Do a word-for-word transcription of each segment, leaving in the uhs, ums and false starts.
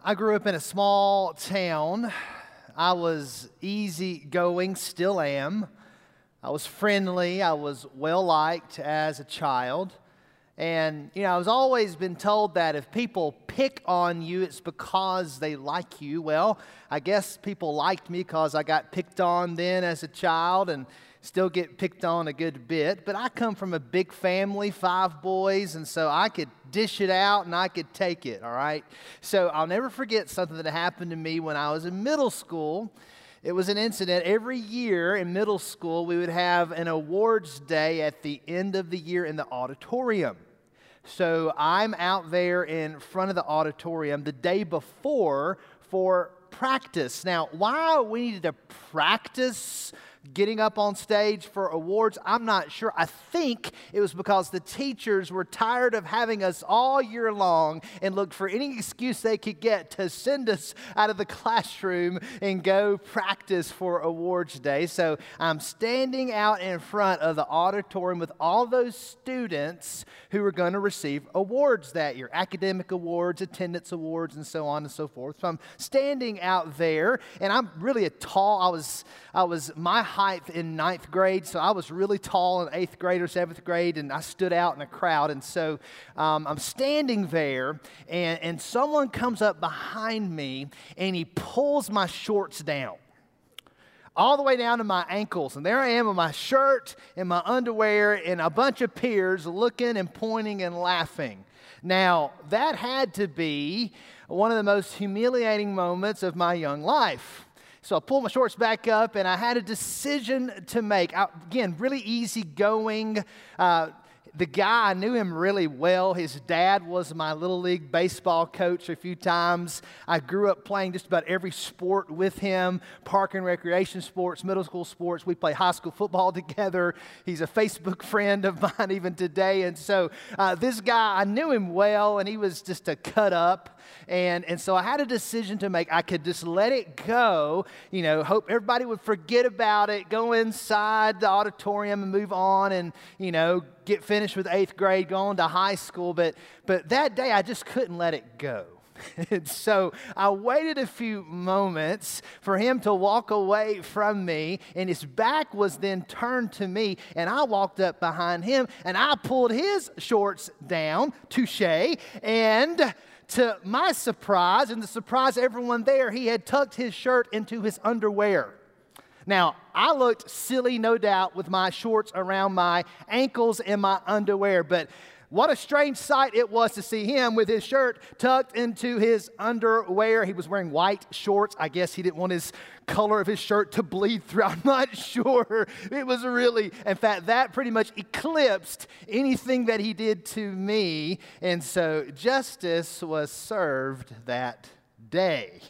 I grew up in a small town. I was easygoing, still am. I was friendly. I was well-liked as a child. And, you know, I was always been told that if people pick on you, it's because they like you. Well, I guess people liked me because I got picked on then as a child and still get picked on a good bit. But I come from a big family, five boys, and so I could dish it out and I could take it, all right? So I'll never forget something that happened to me when I was in middle school. It was an incident. Every year in middle school, we would have an awards day at the end of the year in the auditorium. So I'm out there in front of the auditorium the day before for practice. Now, why we needed to practice getting up on stage for awards, I'm not sure. I think it was because the teachers were tired of having us all year long and looked for any excuse they could get to send us out of the classroom and go practice for awards day. So I'm standing out in front of the auditorium with all those students who were going to receive awards that year, academic awards, attendance awards, and so on and so forth. So I'm standing out there, and I'm really a tall, I was, I was, my height in ninth grade, so I was really tall in eighth grade or seventh grade, and I stood out in a crowd. And so um, I'm standing there, and, and someone comes up behind me, and he pulls my shorts down, all the way down to my ankles. And there I am with my shirt and my underwear and a bunch of peers looking and pointing and laughing. Now, that had to be one of the most humiliating moments of my young life. So I pulled my shorts back up, and I had a decision to make. I, again, really easygoing. Uh, the guy, I knew him really well. His dad was my Little League baseball coach a few times. I grew up playing just about every sport with him, park and recreation sports, middle school sports. We play high school football together. He's a Facebook friend of mine even today. And so uh, this guy, I knew him well, and he was just a cut up. And, and so I had a decision to make. I could just let it go, you know, hope everybody would forget about it, go inside the auditorium and move on and, you know, get finished with eighth grade, go on to high school. But, but that day, I just couldn't let it go. And so I waited a few moments for him to walk away from me, and his back was then turned to me, and I walked up behind him, and I pulled his shorts down, touche, and to my surprise, and the surprise of everyone there, he had tucked his shirt into his underwear. Now, I looked silly, no doubt, with my shorts around my ankles and my underwear, but what a strange sight it was to see him with his shirt tucked into his underwear. He was wearing white shorts. I guess he didn't want his color of his shirt to bleed through. I'm not sure. It was really, in fact, that pretty much eclipsed anything that he did to me. And so justice was served that day.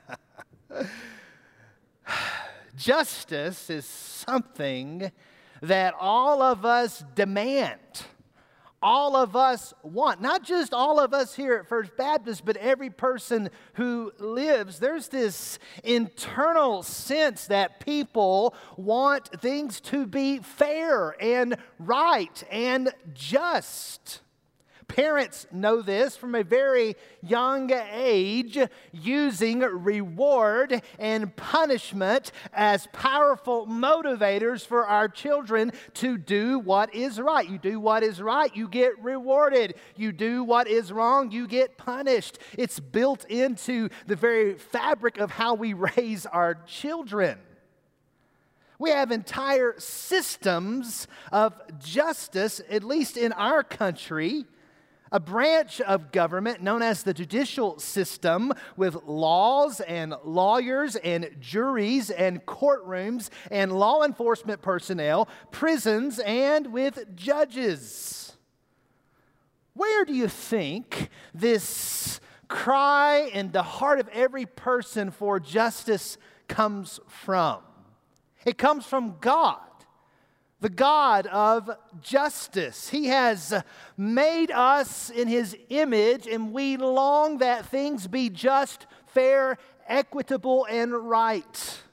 Justice is something that all of us demand. All of us want, not just all of us here at First Baptist, but every person who lives. There's this internal sense that people want things to be fair and right and just. Parents know this from a very young age, using reward and punishment as powerful motivators for our children to do what is right. You do what is right, you get rewarded. You do what is wrong, you get punished. It's built into the very fabric of how we raise our children. We have entire systems of justice, at least in our country. A branch of government known as the judicial system, with laws and lawyers and juries and courtrooms and law enforcement personnel, prisons, and with judges. Where do you think this cry in the heart of every person for justice comes from? It comes from God. The God of justice. He has made us in His image, and we long that things be just, fair, equitable, and right.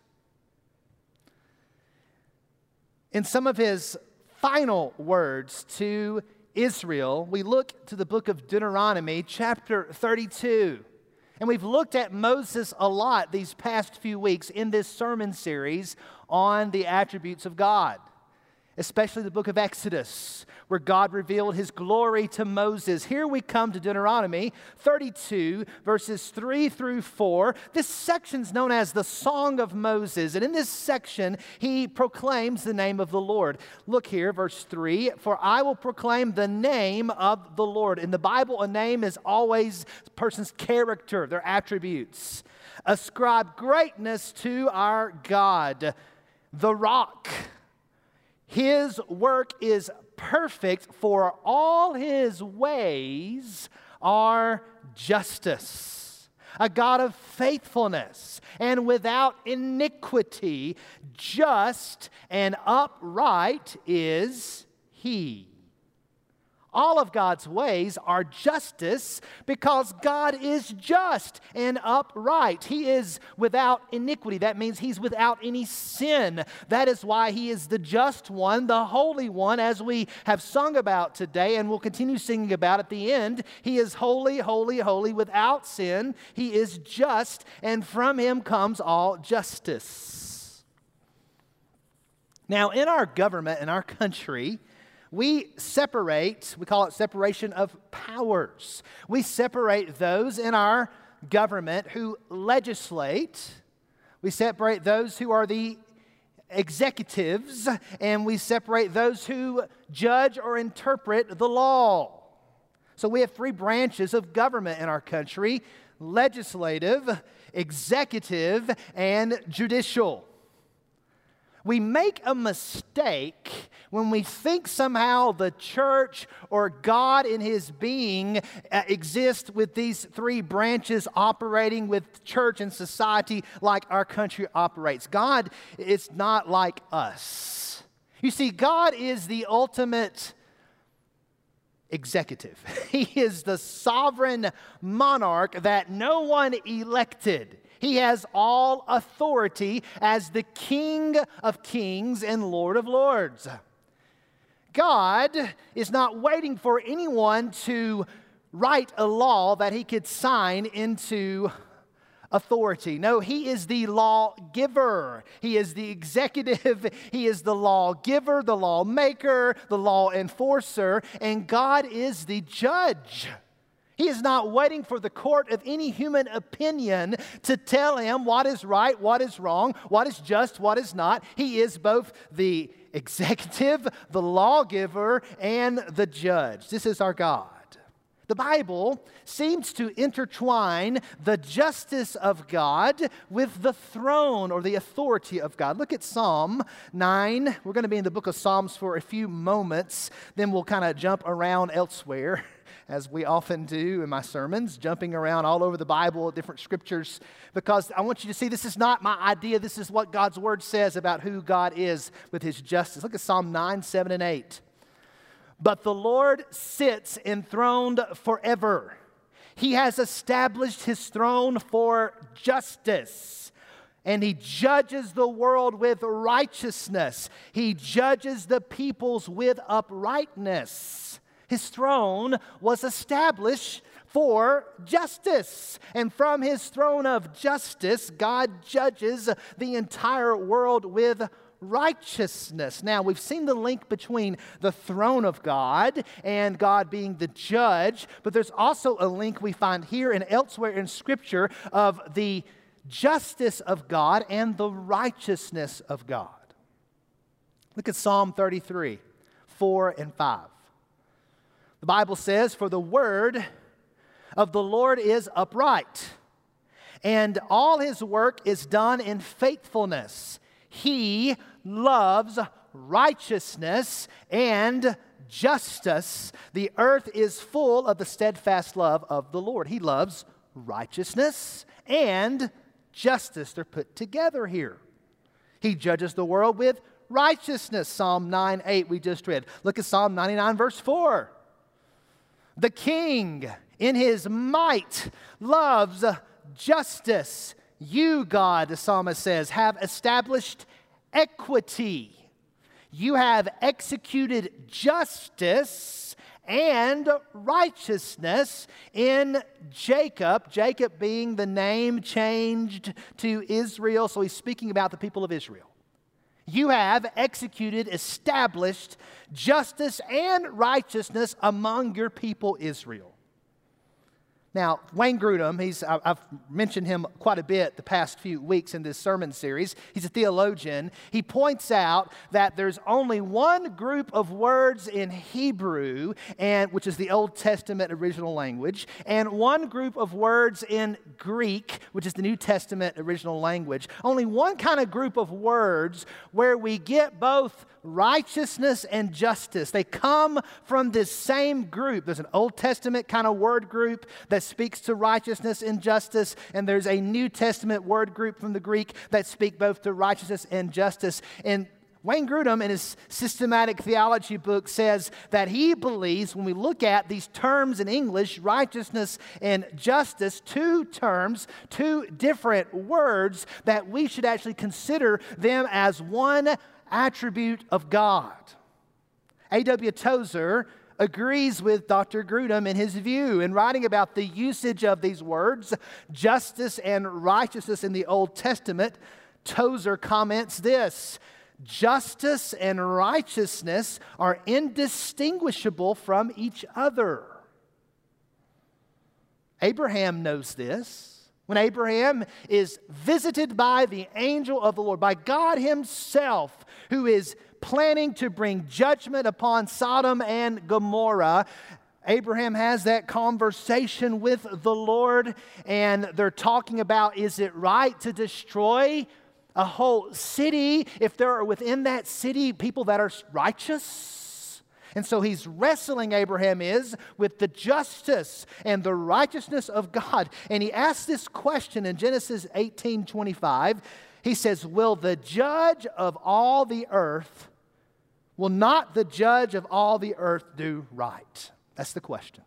In some of His final words to Israel, we look to the book of Deuteronomy, chapter thirty-two. And we've looked at Moses a lot these past few weeks in this sermon series on the attributes of God, especially the book of Exodus, where God revealed His glory to Moses. Here we come to Deuteronomy thirty-two, verses three through four. This section's known as the Song of Moses, and in this section, he proclaims the name of the Lord. Look here, verse three, "For I will proclaim the name of the Lord." In the Bible, a name is always a person's character, their attributes. "Ascribe greatness to our God, the rock. His work is perfect, for all His ways are justice. A God of faithfulness and without iniquity, just and upright is He." All of God's ways are justice because God is just and upright. He is without iniquity. That means He's without any sin. That is why He is the just one, the holy one, as we have sung about today and will continue singing about at the end. He is holy, holy, holy, without sin. He is just, and from Him comes all justice. Now, in our government, in our country, we separate, we call it separation of powers. We separate those in our government who legislate. We separate those who are the executives, and we separate those who judge or interpret the law. So we have three branches of government in our country: legislative, executive, and judicial. We make a mistake when we think somehow the church or God in His being uh, exists with these three branches operating with church and society like our country operates. God is not like us. You see, God is the ultimate executive. He is the sovereign monarch that no one elected. He has all authority as the King of kings and Lord of lords. God is not waiting for anyone to write a law that He could sign into authority. No, He is the lawgiver. He is the executive. He is the lawgiver, the lawmaker, the law enforcer, and God is the judge. He is not waiting for the court of any human opinion to tell Him what is right, what is wrong, what is just, what is not. He is both the executive, the lawgiver, and the judge. This is our God. The Bible seems to intertwine the justice of God with the throne or the authority of God. Look at Psalm nine. We're going to be in the book of Psalms for a few moments. Then we'll kind of jump around elsewhere, as we often do in my sermons, jumping around all over the Bible, different scriptures, because I want you to see this is not my idea. This is what God's Word says about who God is with His justice. Look at Psalm nine, seven, and eight. "But the Lord sits enthroned forever. He has established His throne for justice, and He judges the world with righteousness. He judges the peoples with uprightness." His throne was established for justice. And from His throne of justice, God judges the entire world with righteousness. Now, we've seen the link between the throne of God and God being the judge, but there's also a link we find here and elsewhere in Scripture of the justice of God and the righteousness of God. Look at Psalm thirty-three, four and five. The Bible says, "For the word of the Lord is upright, and all His work is done in faithfulness. He loves righteousness and justice. The earth is full of the steadfast love of the Lord." He loves righteousness and justice. They're put together here. He judges the world with righteousness. Psalm nine, eight we just read. Look at Psalm ninety-nine, verse four. "The King in His might loves justice. You, God," the psalmist says, "have established equity. You have executed justice and righteousness in Jacob, Jacob being the name changed to Israel, so he's speaking about the people of Israel. You have executed, established justice and righteousness among your people Israel. Now, Wayne Grudem, he's, I've mentioned him quite a bit the past few weeks in this sermon series. He's a theologian. He points out that there's only one group of words in Hebrew, and which is the Old Testament original language, and one group of words in Greek, which is the New Testament original language. Only one kind of group of words where we get both righteousness and justice. They come from this same group. There's an Old Testament kind of word group that speaks to righteousness and justice, and there's a New Testament word group from the Greek that speak both to righteousness and justice. And Wayne Grudem, in his systematic theology book, says that he believes when we look at these terms in English, righteousness and justice, two terms, two different words, that we should actually consider them as one attribute of God. A W Tozer agrees with Doctor Grudem in his view. In writing about the usage of these words, justice and righteousness in the Old Testament, Tozer comments this: justice and righteousness are indistinguishable from each other. Abraham knows this. When Abraham is visited by the angel of the Lord, by God himself, who is planning to bring judgment upon Sodom and Gomorrah, Abraham has that conversation with the Lord, and they're talking about, is it right to destroy a whole city if there are within that city people that are righteous? And so he's wrestling, Abraham is, with the justice and the righteousness of God. And he asks this question in Genesis eighteen twenty-five. He says, will the judge of all the earth, will not the judge of all the earth do right? That's the question.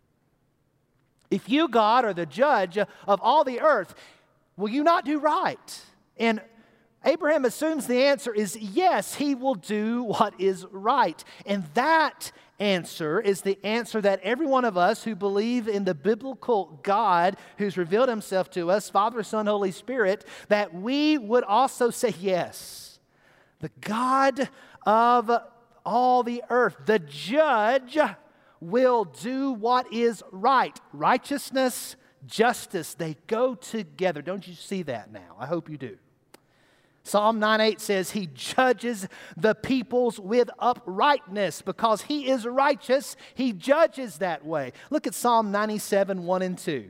If you, God, are the judge of all the earth, will you not do right? And Abraham assumes the answer is yes, he will do what is right. And that answer is the answer that every one of us who believe in the biblical God who's revealed himself to us, Father, Son, Holy Spirit, that we would also say yes. The God of all the earth, the judge, will do what is right. Righteousness, justice, they go together. Don't you see that now? I hope you do. Psalm nine eight says he judges the peoples with uprightness. Because he is righteous, he judges that way. Look at Psalm ninety-seven, one and two.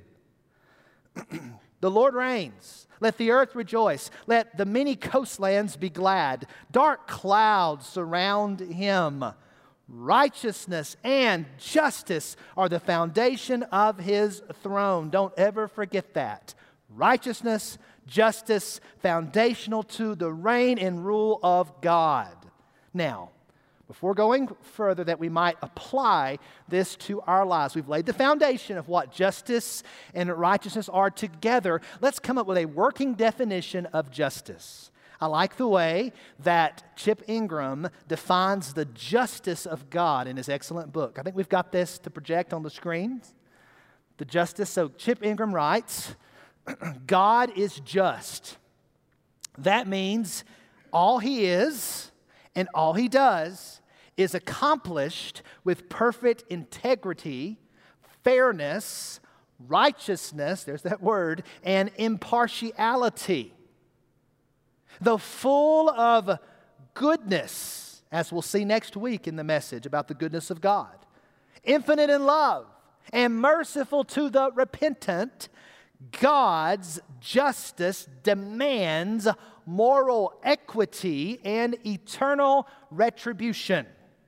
The Lord reigns. Let the earth rejoice. Let the many coastlands be glad. Dark clouds surround him. Righteousness and justice are the foundation of his throne. Don't ever forget that. Righteousness, justice, foundational to the reign and rule of God. Now, before going further, that we might apply this to our lives, we've laid the foundation of what justice and righteousness are together. Let's come up with a working definition of justice. I like the way that Chip Ingram defines the justice of God in his excellent book. I think we've got this to project on the screens. The justice. So Chip Ingram writes, God is just. That means all he is and all he does is accomplished with perfect integrity, fairness, righteousness, there's that word, and impartiality. Though full of goodness, as we'll see next week in the message about the goodness of God, infinite in love and merciful to the repentant, God's justice demands moral equity and eternal retribution.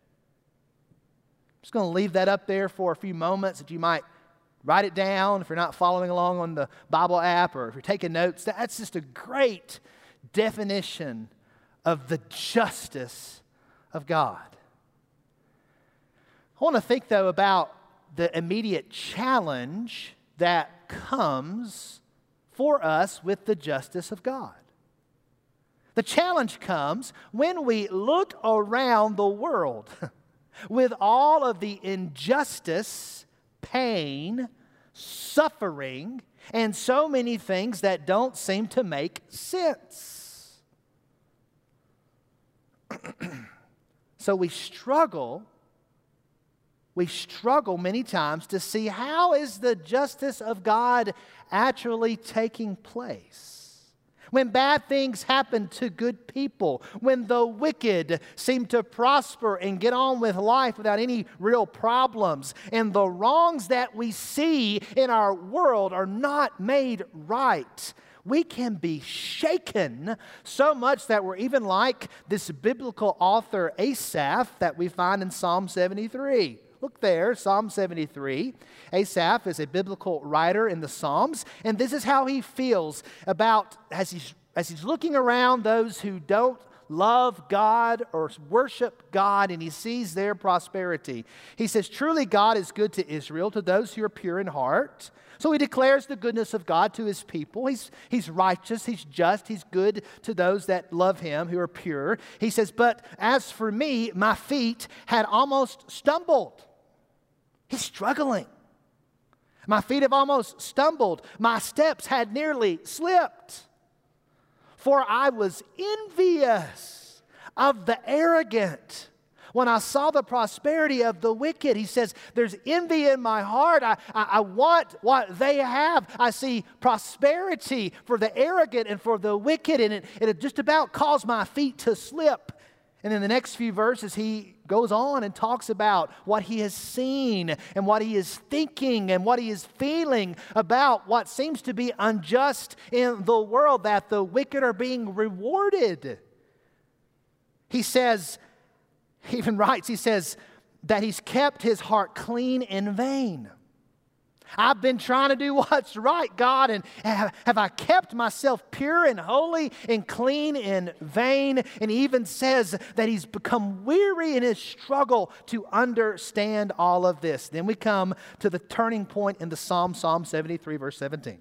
I'm just going to leave that up there for a few moments that you might write it down if you're not following along on the Bible app or if you're taking notes. That's just a great definition of the justice of God. I want to think, though, about the immediate challenge that comes for us with the justice of God. The challenge comes when we look around the world with all of the injustice, pain, suffering, and so many things that don't seem to make sense. So we struggle, we struggle many times to see how is the justice of God actually taking place. When bad things happen to good people, when the wicked seem to prosper and get on with life without any real problems, and the wrongs that we see in our world are not made right, we can be shaken so much that we're even like this biblical author Asaph that we find in Psalm seventy-three. Look there, Psalm seventy-three. Asaph is a biblical writer in the Psalms, and this is how he feels about, as he's, as he's looking around those who don't love God or worship God, and he sees their prosperity. He says, "Truly God is good to Israel, to those who are pure in heart." So he declares the goodness of God to his people. He's, he's righteous, he's just, he's good to those that love him, who are pure. He says, "But as for me, my feet had almost stumbled." He's struggling. "My feet have almost stumbled. My steps had nearly slipped. For I was envious of the arrogant when I saw the prosperity of the wicked." He says, there's envy in my heart. I, I, I want what they have. I see prosperity for the arrogant and for the wicked, and it, it just about caused my feet to slip. And in the next few verses, he goes on and talks about what he has seen and what he is thinking and what he is feeling about what seems to be unjust in the world, that the wicked are being rewarded. He says, he even writes, he says that he's kept his heart clean in vain. I've been trying to do what's right, God, and have, have I kept myself pure and holy and clean in vain? And he even says that he's become weary in his struggle to understand all of this. Then we come to the turning point in the Psalm, Psalm seventy-three, verse seventeen.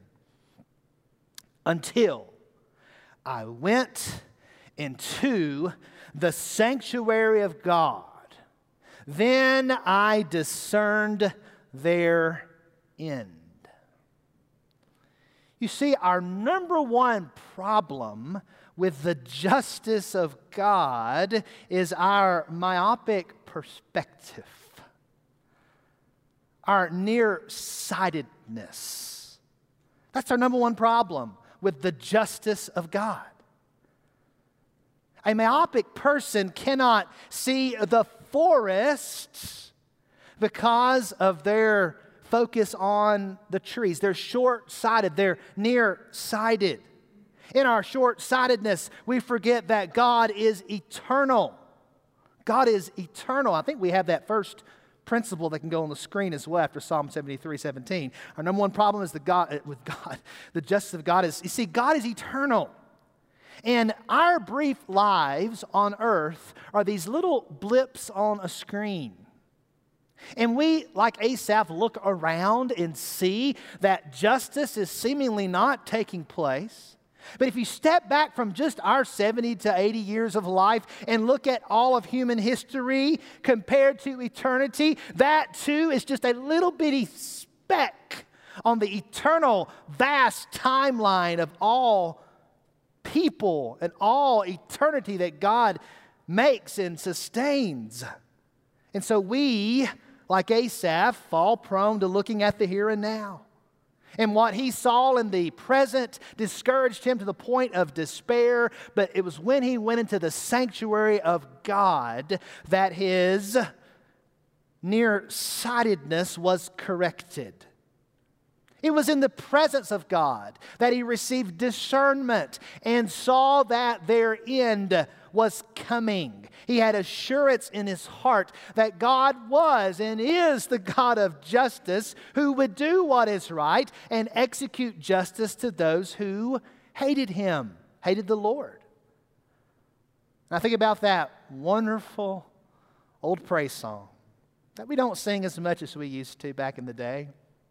"Until I went into the sanctuary of God, then I discerned their end." You see, our number one problem with the justice of God is our myopic perspective, our nearsightedness. That's our number one problem with the justice of God. A myopic person cannot see the forest because of their focus on the trees. They're short-sighted. They're near-sighted. In our short-sightedness, we forget that God is eternal. God is eternal. I think we have that first principle that can go on the screen as well after Psalm seventy-three, seventeen. Our number one problem is the God with God. The justice of God is, you see, God is eternal. And our brief lives on earth are these little blips on a screen. And we, like Asaph, look around and see that justice is seemingly not taking place. But if you step back from just our seventy to eighty years of life and look at all of human history compared to eternity, that too is just a little bitty speck on the eternal, vast timeline of all people and all eternity that God makes and sustains. And so we, like Asaph, fall prone to looking at the here and now. And what he saw in the present discouraged him to the point of despair. But it was when he went into the sanctuary of God that his nearsightedness was corrected. It was in the presence of God that he received discernment and saw that their end was coming. He had assurance in his heart that God was and is the God of justice, who would do what is right and execute justice to those who hated him, hated the Lord. And I think about that wonderful old praise song that we don't sing as much as we used to back in the day.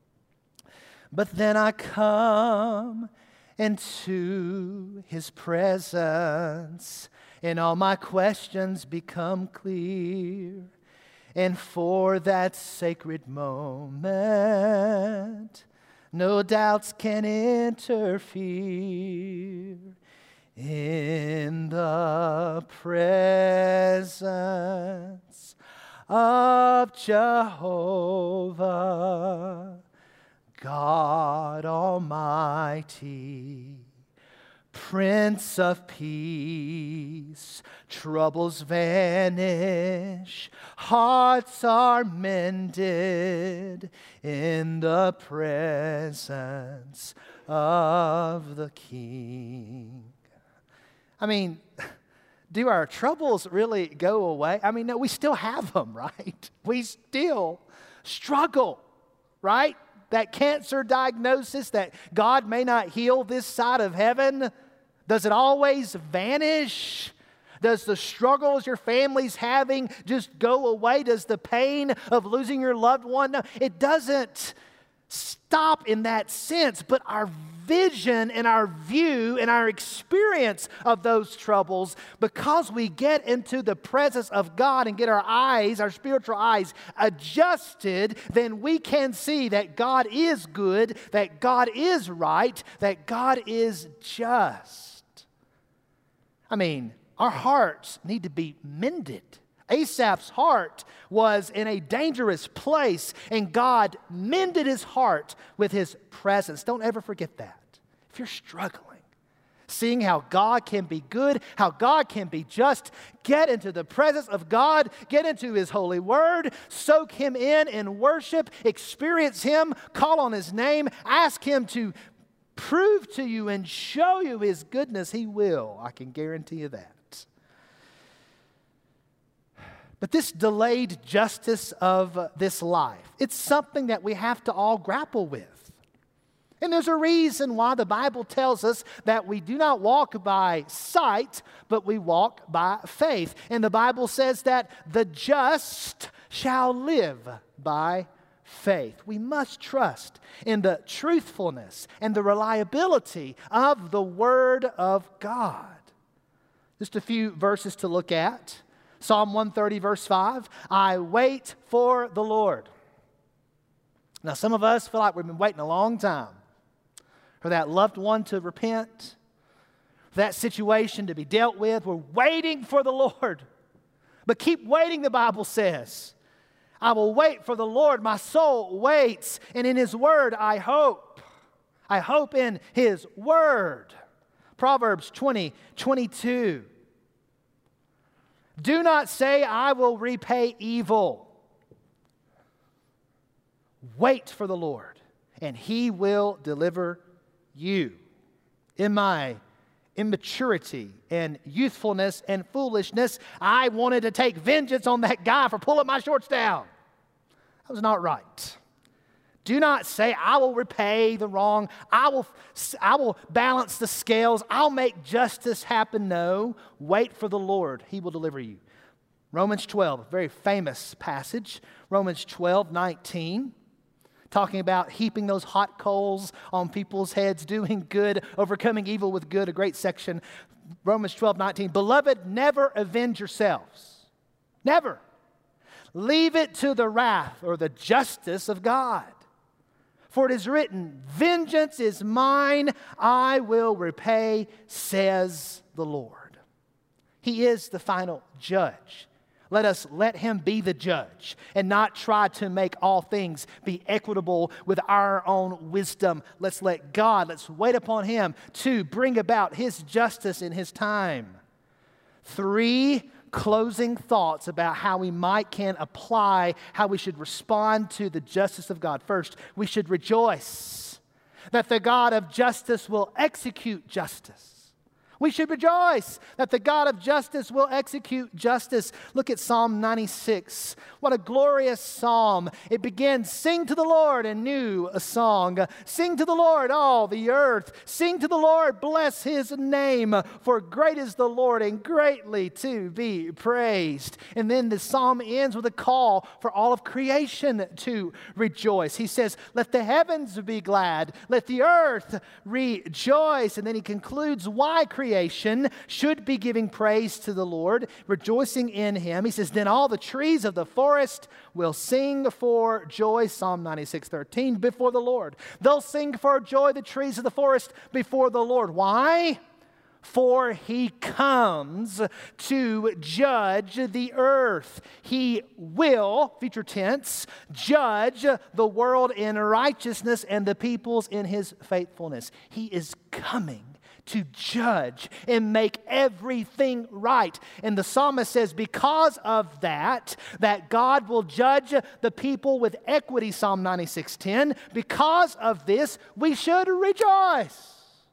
But then I come into his presence, and all my questions become clear. And for that sacred moment, no doubts can interfere. In the presence of Jehovah, God Almighty, Prince of Peace, troubles vanish, hearts are mended in the presence of the King. I mean, do our troubles really go away? I mean, no, we still have them, right? We still struggle, right? That cancer diagnosis that God may not heal this side of heaven, does it always vanish? Does the struggles your family's having just go away? Does the pain of losing your loved one? No, it doesn't stop in that sense, but our vision and our view and our experience of those troubles, because we get into the presence of God and get our eyes, our spiritual eyes adjusted, then we can see that God is good, that God is right, that God is just. I mean, our hearts need to be mended. Asaph's heart was in a dangerous place, and God mended his heart with his presence. Don't ever forget that. If you're struggling, seeing how God can be good, how God can be just, get into the presence of God, get into his holy word, soak him in in worship, experience him, call on his name, ask him to prove to you and show you his goodness. He will. I can guarantee you that. But this delayed justice of this life, it's something that we have to all grapple with. And there's a reason why the Bible tells us that we do not walk by sight, but we walk by faith. And the Bible says that the just shall live by faith. We must trust in the truthfulness and the reliability of the Word of God. Just a few verses to look at. Psalm one thirty, verse five, I wait for the Lord. Now, some of us feel like we've been waiting a long time for that loved one to repent, for that situation to be dealt with. We're waiting for the Lord. But keep waiting, the Bible says. I will wait for the Lord. My soul waits, and in his word I hope. I hope in his word. Proverbs twenty, twenty-two. Do not say, I will repay evil. Wait for the Lord, and he will deliver you. In my immaturity and youthfulness and foolishness, I wanted to take vengeance on that guy for pulling my shorts down. That was not right. Do not say, I will repay the wrong. I will, I will balance the scales. I'll make justice happen. No, wait for the Lord. He will deliver you. Romans twelve, a very famous passage. Romans twelve, nineteen, talking about heaping those hot coals on people's heads, doing good, overcoming evil with good, a great section. Romans twelve, nineteen, beloved, never avenge yourselves. Never. Leave it to the wrath or the justice of God. For it is written, vengeance is mine, I will repay, says the Lord. He is the final judge. Let us let him be the judge and not try to make all things be equitable with our own wisdom. Let's let God, let's wait upon him to bring about his justice in his time. Three closing thoughts about how we might can apply, how we should respond to the justice of God. First, we should rejoice that the God of justice will execute justice. We should rejoice that the God of justice will execute justice. Look at Psalm ninety-six. What a glorious psalm. It begins, sing to the Lord a new a song. Sing to the Lord, all the earth. Sing to the Lord, bless his name. For great is the Lord and greatly to be praised. And then the psalm ends with a call for all of creation to rejoice. He says, let the heavens be glad. Let the earth rejoice. And then he concludes why creation creation should be giving praise to the Lord, rejoicing in Him. He says, then all the trees of the forest will sing for joy, Psalm ninety-six thirteen, before the Lord. They'll sing for joy, the trees of the forest, before the Lord. Why? For He comes to judge the earth. He will, future tense, judge the world in righteousness and the peoples in His faithfulness. He is coming to judge and make everything right. And the psalmist says, because of that, that God will judge the people with equity, Psalm ninety-six ten. Because of this, we should rejoice.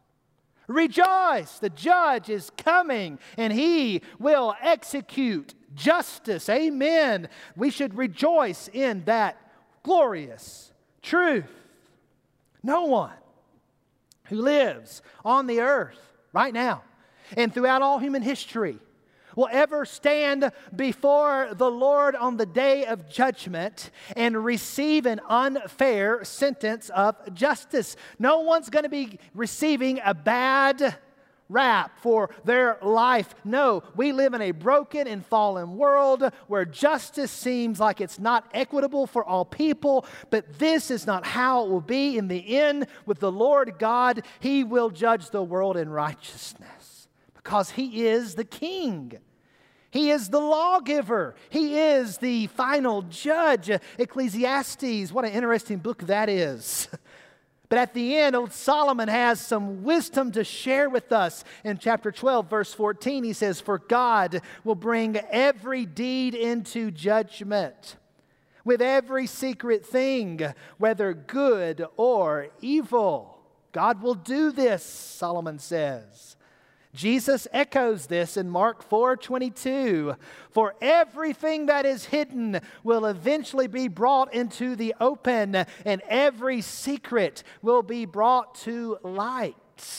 Rejoice, the judge is coming and He will execute justice. Amen. We should rejoice in that glorious truth. No one who lives on the earth right now and throughout all human history will ever stand before the Lord on the day of judgment and receive an unfair sentence of justice. No one's going to be receiving a bad rap for their life. No, we live in a broken and fallen world where justice seems like it's not equitable for all people, but this is not how it will be in the end with the Lord God. He will judge the world in righteousness because He is the King. He is the lawgiver. He is the final judge. Ecclesiastes, what an interesting book that is. But at the end, old Solomon has some wisdom to share with us. In chapter twelve, verse fourteen, he says, for God will bring every deed into judgment with every secret thing, whether good or evil. God will do this, Solomon says. Jesus echoes this in Mark four twenty-two. For everything that is hidden will eventually be brought into the open, and every secret will be brought to light.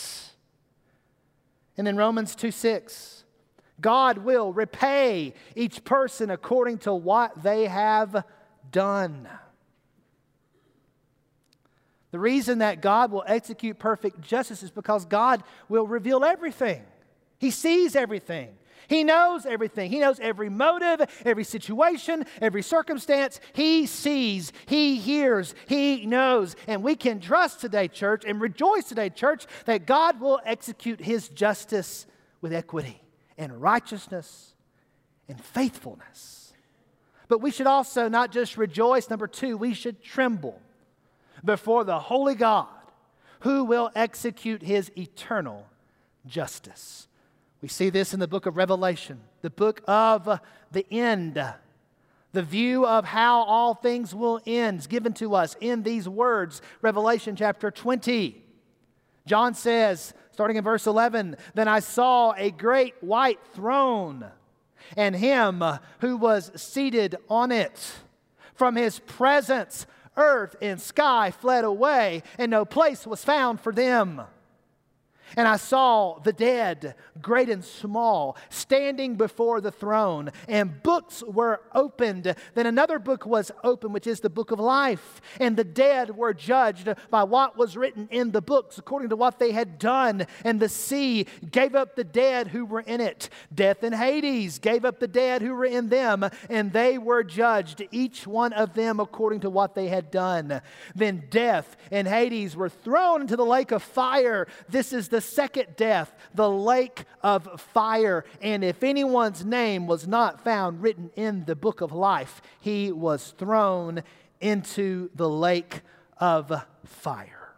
And in Romans two six, God will repay each person according to what they have done. The reason that God will execute perfect justice is because God will reveal everything. He sees everything. He knows everything. He knows every motive, every situation, every circumstance. He sees, He hears, He knows. And we can trust today, church, and rejoice today, church, that God will execute His justice with equity and righteousness and faithfulness. But we should also not just rejoice. Number two, we should tremble before the holy God who will execute His eternal justice. We see this in the book of Revelation, the book of the end. The view of how all things will end is given to us in these words, Revelation chapter twenty. John says, starting in verse eleven, then I saw a great white throne and Him who was seated on it. From His presence, earth and sky fled away, and no place was found for them. And I saw the dead, great and small, standing before the throne, and books were opened. Then another book was opened, which is the book of life. And the dead were judged by what was written in the books, according to what they had done. And the sea gave up the dead who were in it. Death and Hades gave up the dead who were in them, and they were judged, each one of them according to what they had done. Then death and Hades were thrown into the lake of fire. This is the second death, the lake of fire. And if anyone's name was not found written in the book of life, he was thrown into the lake of fire.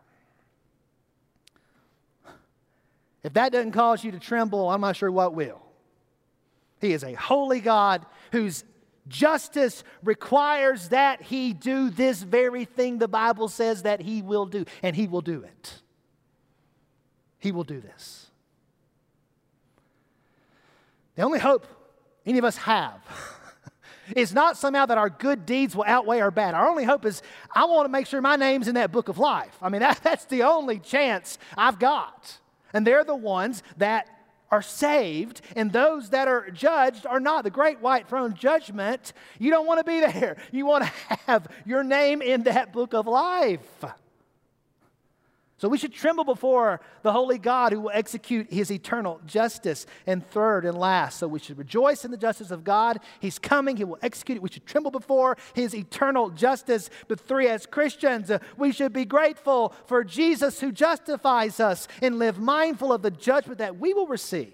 If that doesn't cause you to tremble, I'm not sure what will. He is a holy God whose justice requires that He do this very thing the Bible says that He will do, and He will do it. He will do this. The only hope any of us have is not somehow that our good deeds will outweigh our bad. Our only hope is I want to make sure my name's in that book of life. I mean, that, that's the only chance I've got. And they're the ones that are saved, and those that are judged are not. The great white throne judgment, you don't want to be there. You want to have your name in that book of life. So we should tremble before the holy God who will execute his eternal justice. And third and last, so we should rejoice in the justice of God. He's coming. He will execute it. We should tremble before his eternal justice. But three, as Christians, uh, we should be grateful for Jesus who justifies us and live mindful of the judgment that we will receive.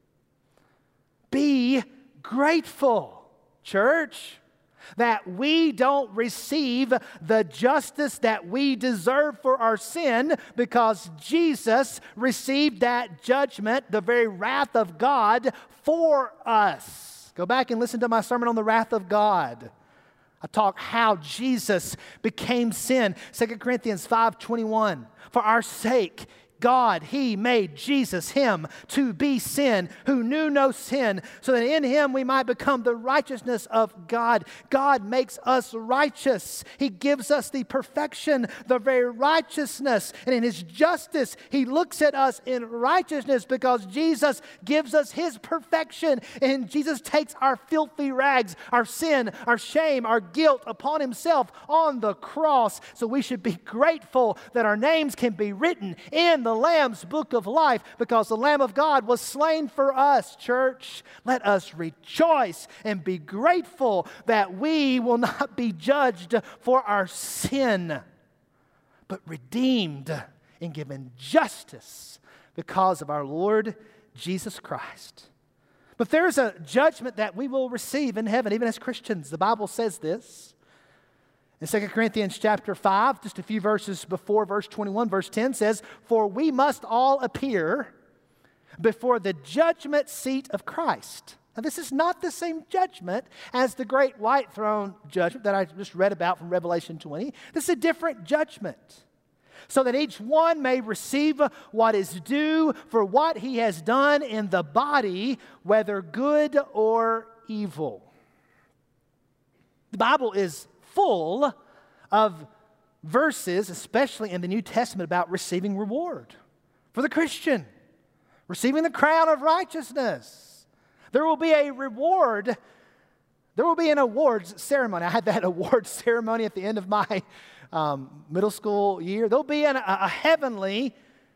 Be grateful, church, that we don't receive the justice that we deserve for our sin because Jesus received that judgment, the very wrath of God, for us. Go back and listen to my sermon on the wrath of God. I talk how Jesus became sin. Second Corinthians five twenty-one. For our sake, God, He made Jesus, Him, to be sin, who knew no sin, so that in Him we might become the righteousness of God. God makes us righteous. He gives us the perfection, the very righteousness. And in His justice, He looks at us in righteousness because Jesus gives us His perfection. And Jesus takes our filthy rags, our sin, our shame, our guilt upon Himself on the cross. So we should be grateful that our names can be written in the the Lamb's book of life because the Lamb of God was slain for us, church. Let us rejoice and be grateful that we will not be judged for our sin, but redeemed and given justice because of our Lord Jesus Christ. But there's a judgment that we will receive in heaven, even as Christians. The Bible says this. In Second Corinthians chapter five, just a few verses before verse twenty-one, verse ten says, "For we must all appear before the judgment seat of Christ." Now, this is not the same judgment as the great white throne judgment that I just read about from Revelation twenty. This is a different judgment. So that each one may receive what is due for what he has done in the body, whether good or evil. The Bible is full of verses, especially in the New Testament, about receiving reward for the Christian, receiving the crown of righteousness. There will be a reward. There will be an awards ceremony. I had that awards ceremony at the end of my um, middle school year. There'll be an, a, a heavenly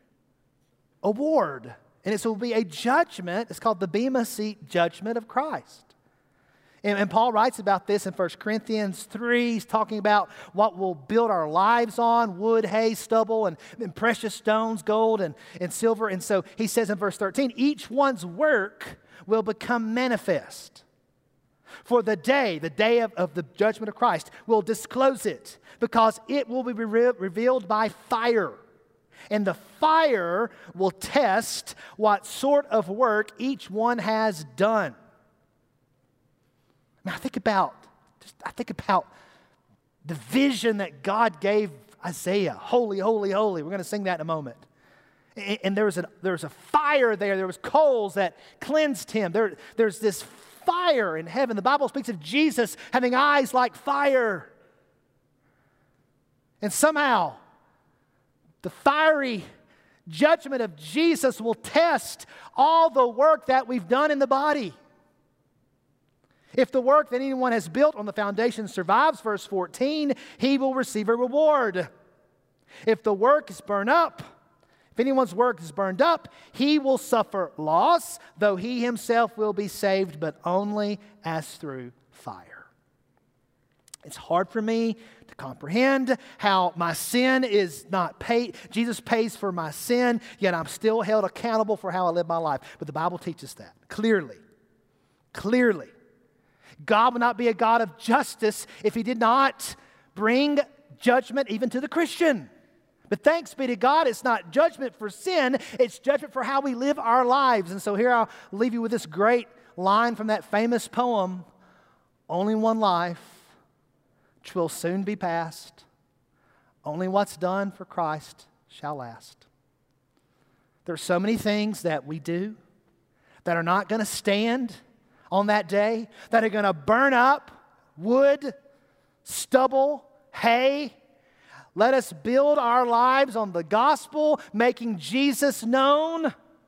award, and it will be a judgment. It's called the Bema Seat Judgment of Christ. And, and Paul writes about this in First Corinthians three. He's talking about what we'll build our lives on, wood, hay, stubble, and, and precious stones, gold, and, and silver. And so he says in verse thirteen, each one's work will become manifest. For the day, the day of, of the judgment of Christ, will disclose it, because it will be re- revealed by fire. And the fire will test what sort of work each one has done. Now I think about, just I think about the vision that God gave Isaiah. Holy, holy, holy. We're going to sing that in a moment. And, and there was a there was a fire there. There was coals that cleansed him. There, there's this fire in heaven. The Bible speaks of Jesus having eyes like fire. And somehow, the fiery judgment of Jesus will test all the work that we've done in the body. If the work that anyone has built on the foundation survives, verse fourteen, he will receive a reward. If the work is burned up, if anyone's work is burned up, he will suffer loss, though he himself will be saved, but only as through fire. It's hard for me to comprehend how my sin is not paid. Jesus pays for my sin, yet I'm still held accountable for how I live my life. But the Bible teaches that clearly. Clearly. God would not be a God of justice if He did not bring judgment even to the Christian. But thanks be to God, it's not judgment for sin, it's judgment for how we live our lives. And so here I'll leave you with this great line from that famous poem, "Only one life, which will soon be past. Only what's done for Christ shall last." There are so many things that we do that are not going to stand on that day, that are going to burn up wood, stubble, hay. Let us build our lives on the gospel, making Jesus known.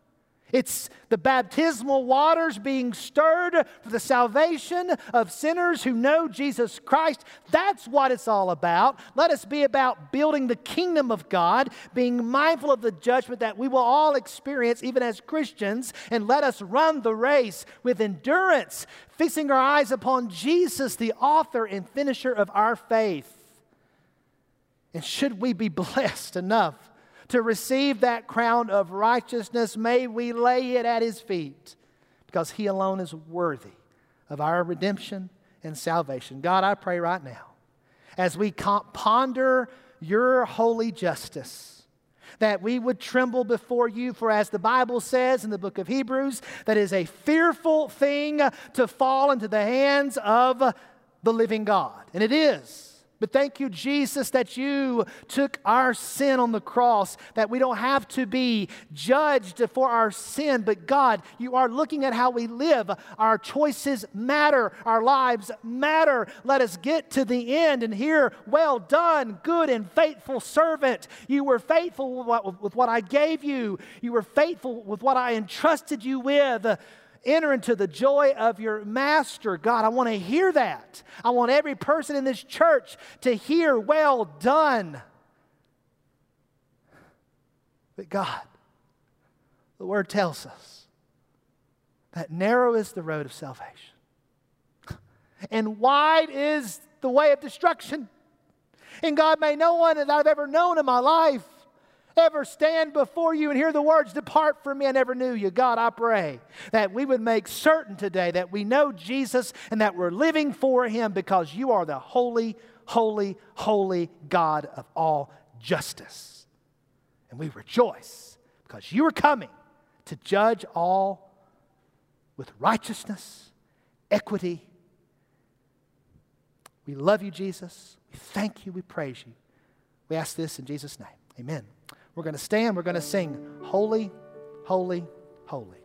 It's the baptismal waters being stirred for the salvation of sinners who know Jesus Christ. That's what it's all about. Let us be about building the kingdom of God, being mindful of the judgment that we will all experience even as Christians, and let us run the race with endurance, fixing our eyes upon Jesus, the author and finisher of our faith. And should we be blessed enough to receive that crown of righteousness, may we lay it at His feet, because He alone is worthy of our redemption and salvation. God, I pray right now, as we ponder Your holy justice, that we would tremble before You, for as the Bible says in the book of Hebrews, that it is a fearful thing to fall into the hands of the living God. And it is. But thank You, Jesus, that You took our sin on the cross, that we don't have to be judged for our sin. But God, You are looking at how we live. Our choices matter. Our lives matter. Let us get to the end and hear, well done, good and faithful servant. You were faithful with what, with what I gave you. You were faithful with what I entrusted you with. Enter into the joy of your master. God, I want to hear that. I want every person in this church to hear, well done. But God, the Word tells us that narrow is the road of salvation, and wide is the way of destruction. And God, may no one that I've ever known in my life ever stand before You and hear the words, depart from me, I never knew You. God, I pray that we would make certain today that we know Jesus and that we're living for Him, because You are the holy, holy, holy God of all justice. And we rejoice because You are coming to judge all with righteousness, equity. We love You, Jesus. We thank You. We praise You. We ask this in Jesus' name. Amen. We're going to stand. We're going to sing, Holy, Holy, Holy.